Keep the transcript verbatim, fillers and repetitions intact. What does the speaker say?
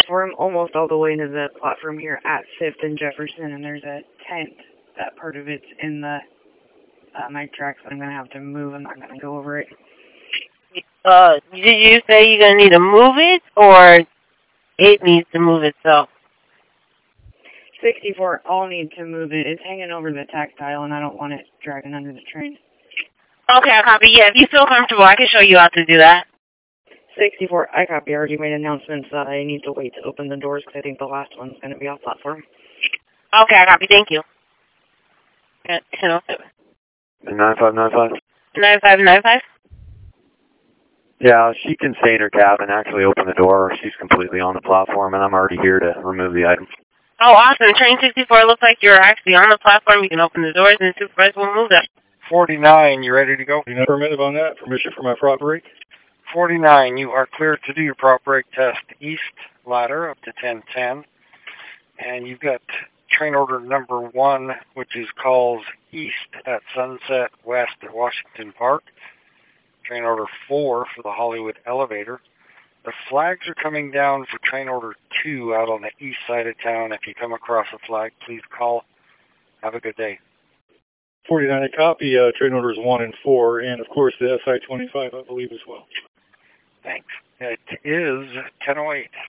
platform almost all the way to the platform here at fifth and Jefferson, and there's a tent. That part of it's in the uh, my tracks. I'm going to have to move. I'm not going to go over it. Uh, did you say you're going to need to move it, or it needs to move itself? sixty-four, I'll need to move it. It's hanging over the tactile, and I don't want it dragging under the train. Okay, I copy. Yeah, if you feel comfortable, I can show you how to do that. sixty-four, I copy. I already made announcements that I need to wait to open the doors because I think the last one's going to be off platform. Okay, I copy. Thank you. At ten oh seven. nine five nine five? nine five nine five? Yeah, she can stay in her cab and actually open the door. She's completely on the platform, and I'm already here to remove the items. Oh, awesome. Train sixty-four looks like you're actually on the platform. You can open the doors, and the supervisor will move them. forty-nine, you ready to go? You know, permitted on that. Permission for my prop brake. forty-nine, you are clear to do your prop brake test east ladder up to ten ten. And you've got train order number one, which is calls east at Sunset West at Washington Park. Train order four for the Hollywood elevator. The flags are coming down for train order two out on the east side of town. If you come across a flag, please call. Have a good day. forty-nine, I copy uh, train orders one and four, and of course the S I twenty-five, I believe, as well. Thanks. It is ten oh eight.